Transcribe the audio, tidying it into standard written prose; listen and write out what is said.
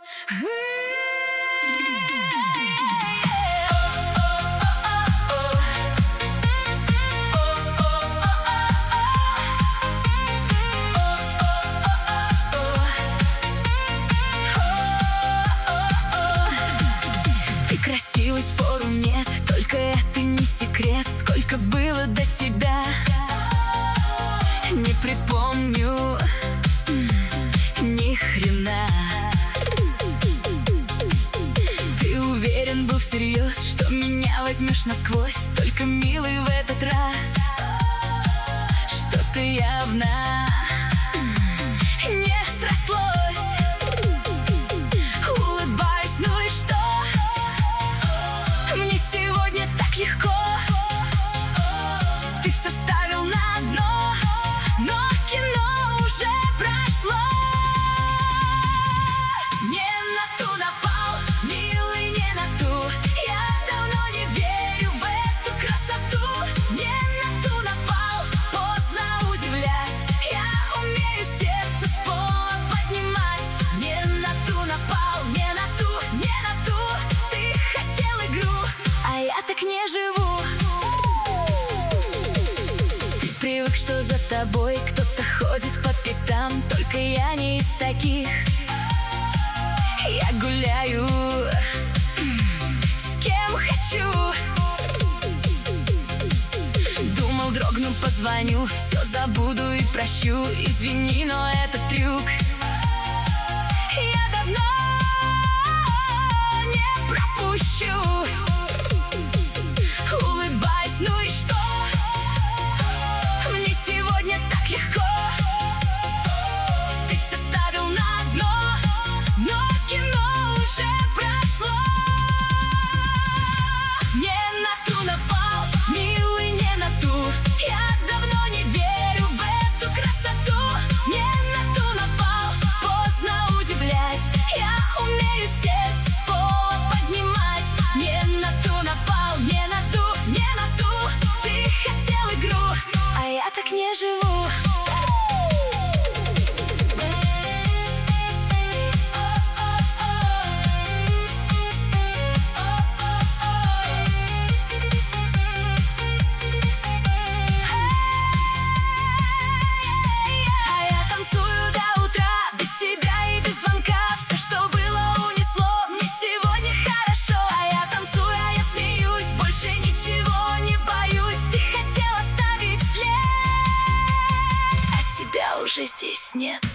Ты красивый, спору нет, только это не секрет. Сколько было до тебя, не припомню ни хрена. Ты уверен был всерьез, что меня возьмешь насквозь. Только милый в этот раз, что-то явно не срослось. Улыбаюсь, ну и что? Мне сегодня так легко. Ты все ставил на дно, но кино уже прошло. Не на ту напал, милый, не на ту. Я давно не верю в эту красоту. Не на ту напал, поздно удивлять. Я умею сердце с пола поднимать. Не на ту напал, не на ту, не на ту. Ты хотел игру, а я так не живу. Ты привык, что за тобой кто-то ходит по пятам. Только я не из таких. Я гуляю с кем хочу. Думал, дрогну, позвоню, все забуду и прощу. Извини, но это трюк. Я давно не пропущу. Улыбаюсь, ну и что? Мне сегодня так легко. Ты все ставил на дно, но кино уже прошло. Не на ту напал, милый, не на ту. Я давно не верю в эту красоту. Не на ту напал, поздно удивлять. Я умею сердце с пола поднимать. Не на ту напал, не на ту, не на ту. Ты хотел игру, а я так не живу. Уже здесь нет.